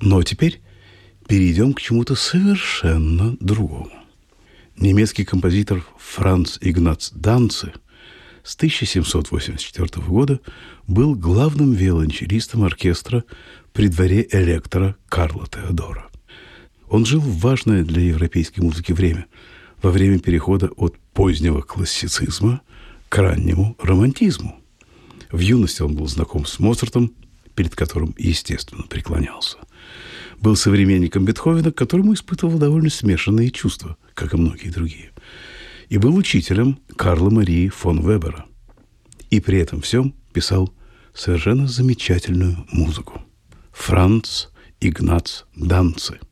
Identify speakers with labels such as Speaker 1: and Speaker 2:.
Speaker 1: Но теперь перейдем к чему-то совершенно другому. Немецкий композитор Франц Игнац Данце с 1784 года был главным виолончелистом оркестра при дворе электора Карла Теодора. Он жил в важное для европейской музыки время, во время перехода от позднего классицизма к раннему романтизму. В юности он был знаком с Моцартом, перед которым, естественно, преклонялся. Был современником Бетховена, к которому испытывал довольно смешанные чувства, как и многие другие. И был учителем Карла Марии фон Вебера. И при этом всем писал совершенно замечательную музыку. Франц Игнац Данце.